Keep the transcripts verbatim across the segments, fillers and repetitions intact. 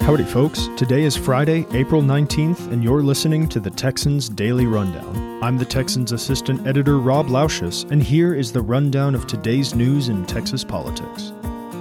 Howdy, folks. Today is Friday, April nineteenth, and you're listening to the Texans Daily Rundown. I'm the Texans Assistant Editor, Rob Lauschus, and here is the rundown of today's news in Texas politics.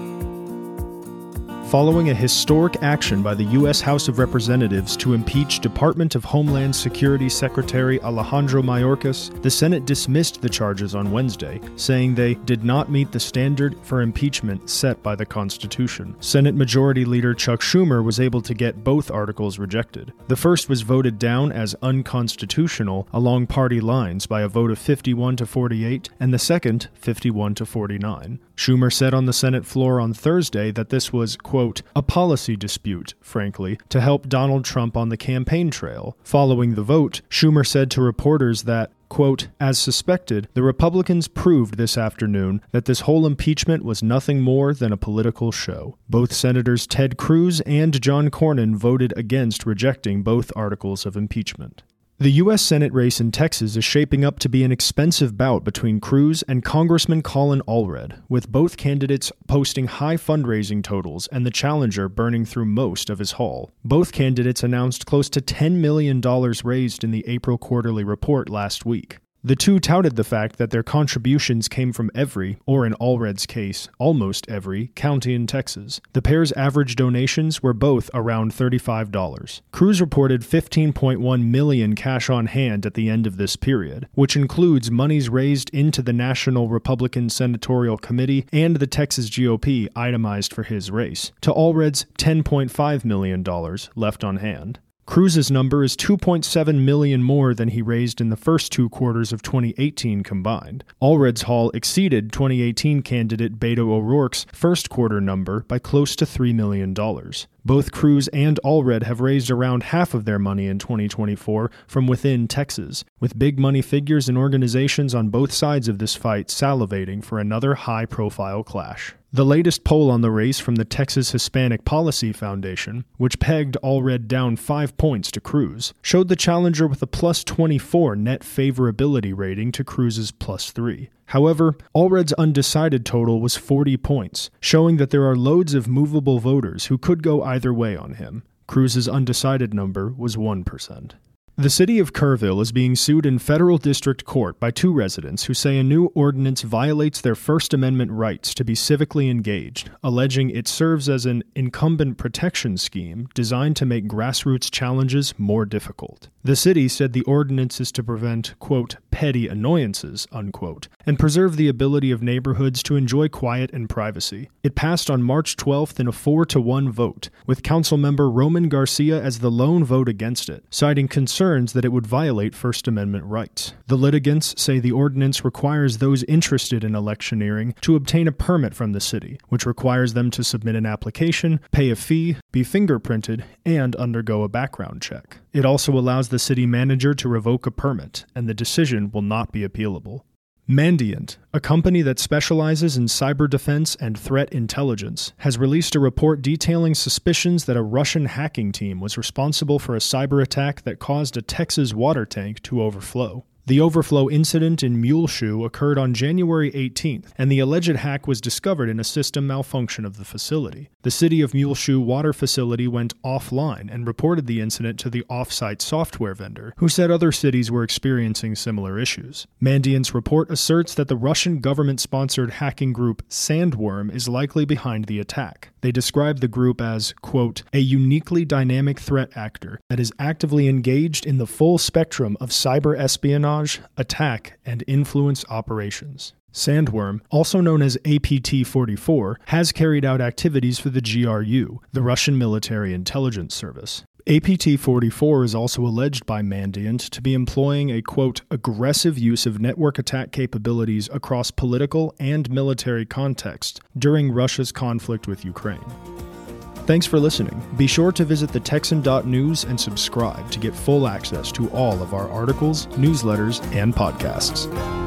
Following a historic action by the U S House of Representatives to impeach Department of Homeland Security Secretary Alejandro Mayorkas, the Senate dismissed the charges on Wednesday, saying they did not meet the standard for impeachment set by the Constitution. Senate Majority Leader Chuck Schumer was able to get both articles rejected. The first was voted down as unconstitutional along party lines by a vote of fifty-one to forty-eight, and the second, fifty-one to forty-nine. Schumer said on the Senate floor on Thursday that this was, quote, a policy dispute, frankly, to help Donald Trump on the campaign trail. Following the vote, Schumer said to reporters that, quote, as suspected, the Republicans proved this afternoon that this whole impeachment was nothing more than a political show. Both Senators Ted Cruz and John Cornyn voted against rejecting both articles of impeachment. The U S Senate race in Texas is shaping up to be an expensive bout between Cruz and Congressman Colin Allred, with both candidates posting high fundraising totals and the challenger burning through most of his haul. Both candidates announced close to ten million dollars raised in the April quarterly report last week. The two touted the fact that their contributions came from every, or in Allred's case, almost every, county in Texas. The pair's average donations were both around thirty-five dollars. Cruz reported fifteen point one million dollars cash on hand at the end of this period, which includes monies raised into the National Republican Senatorial Committee and the Texas G O P itemized for his race, to Allred's ten point five million dollars left on hand. Cruz's number is two point seven million dollars more than he raised in the first two quarters of twenty eighteen combined. Allred's haul exceeded twenty eighteen candidate Beto O'Rourke's first quarter number by close to three million dollars. Both Cruz and Allred have raised around half of their money in twenty twenty-four from within Texas, with big money figures and organizations on both sides of this fight salivating for another high-profile clash. The latest poll on the race from the Texas Hispanic Policy Foundation, which pegged Allred down five points to Cruz, showed the challenger with a plus twenty-four net favorability rating to Cruz's plus three. However, Allred's undecided total was forty points, showing that there are loads of movable voters who could go either way on him. Cruz's undecided number was one percent. The city of Kerrville is being sued in federal district court by two residents who say a new ordinance violates their First Amendment rights to be civically engaged, alleging it serves as an incumbent protection scheme designed to make grassroots challenges more difficult. The city said the ordinance is to prevent, quote, petty annoyances, unquote, and preserve the ability of neighborhoods to enjoy quiet and privacy. It passed on March twelfth in a four to one vote, with Councilmember Roman Garcia as the lone vote against it, citing concerns that it would violate First Amendment rights. The litigants say the ordinance requires those interested in electioneering to obtain a permit from the city, which requires them to submit an application, pay a fee, be fingerprinted, and undergo a background check. It also allows the city manager to revoke a permit, and the decision will not be appealable. Mandiant, a company that specializes in cyber defense and threat intelligence, has released a report detailing suspicions that a Russian hacking team was responsible for a cyber attack that caused a Texas water tank to overflow. The overflow incident in Muleshoe occurred on January eighteenth, and the alleged hack was discovered in a system malfunction of the facility. The City of Muleshoe water facility went offline and reported the incident to the off-site software vendor, who said other cities were experiencing similar issues. Mandiant's report asserts that the Russian government-sponsored hacking group Sandworm is likely behind the attack. They describe the group as, quote, a uniquely dynamic threat actor that is actively engaged in the full spectrum of cyber espionage, attack, and influence operations. Sandworm, also known as A P T forty-four, has carried out activities for the G R U, the Russian military intelligence service. A P T forty-four is also alleged by Mandiant to be employing a, quote, aggressive use of network attack capabilities across political and military contexts during Russia's conflict with Ukraine. Thanks for listening. Be sure to visit the Texan dot news and subscribe to get full access to all of our articles, newsletters, and podcasts.